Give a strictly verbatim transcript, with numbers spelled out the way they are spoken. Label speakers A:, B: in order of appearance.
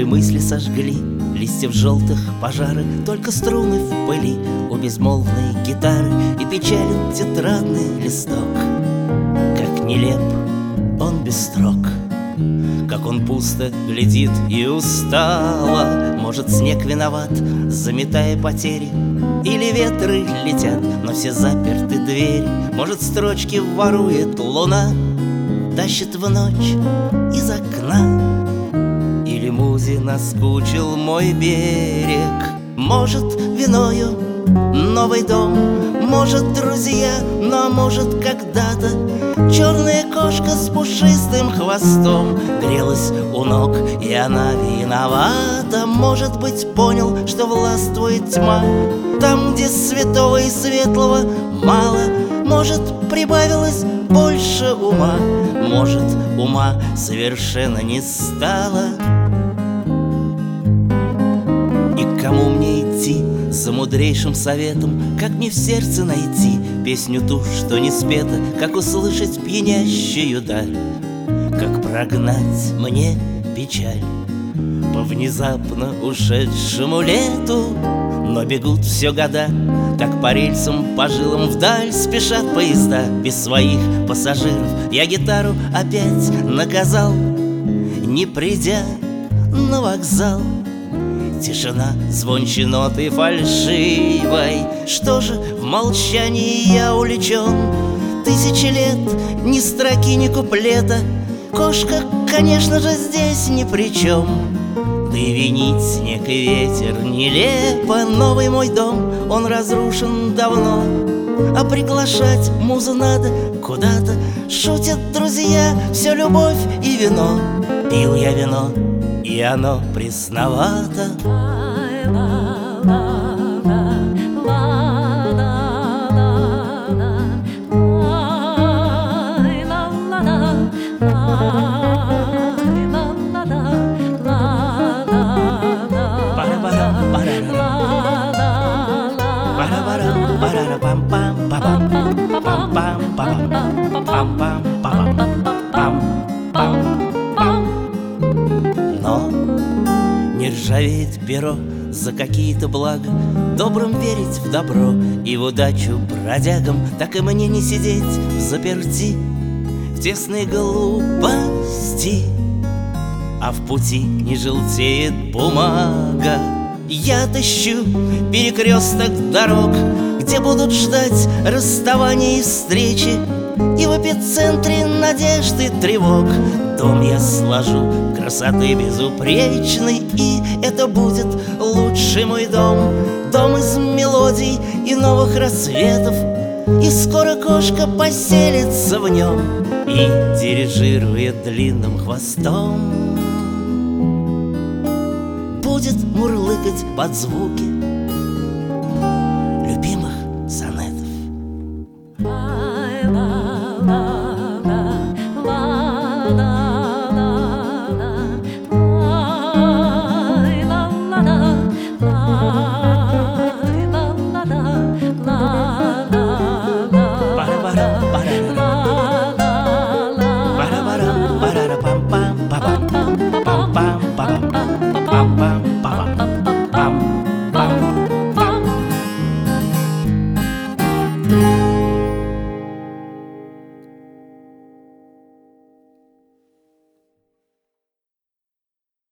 A: Добрые мысли сожгли листьев желтых пожары, только струны в пыли у безмолвной гитары и печален тетрадный листок. Как нелеп он без строк, как он пусто глядит и устало. Может, снег виноват, заметая потери, или ветры летят, но все заперты двери. Может, строчки ворует луна, тащит в ночь из окна. Или музе наскучил мой берег. Может, виною новый дом, может, друзья, но может, когда-то черная кошка с пушистым хвостом грелась у ног, и она виновата. Может быть, понял, что властвует тьма там, где святого и светлого мало. Может, прибавилось больше ума, может, ума совершенно не стало. И кому мне идти за мудрейшим советом? Как мне в сердце найти песню ту, что не спета? Как услышать пьянящую даль? Как прогнать мне печаль по внезапно ушедшему лету? Но бегут все года, так по рельсам, по жилам вдаль спешат поезда без своих пассажиров. Я гитару опять наказал, не придя на вокзал. Тишина, звонче ноты фальшивой. Что же, в молчании я увлечен? Тысячи лет, ни строки, ни куплета. Кошка, конечно же, здесь ни при чем. Да и винить снег и ветер нелепо. Новый мой дом, он разрушен давно, а приглашать музу надо куда-то. Шутят друзья, все любовь и вино. Пил я вино, и оно пресновато. Но не ржавеет перо за какие-то блага, добрым верить в добро и в удачу бродягам. Так и мне не сидеть взаперти в тесной глупости, а в пути не желтеет бумага. Я отыщу перекресток дорог, где будут ждать расставания и встречи, и в эпицентре надежд и тревог дом я сложу красоты безупречной. И это будет лучший мой дом, дом из мелодий и новых рассветов. И скоро кошка поселится в нем и дирижирует длинным хвостом. Будет мурлыкать под звуки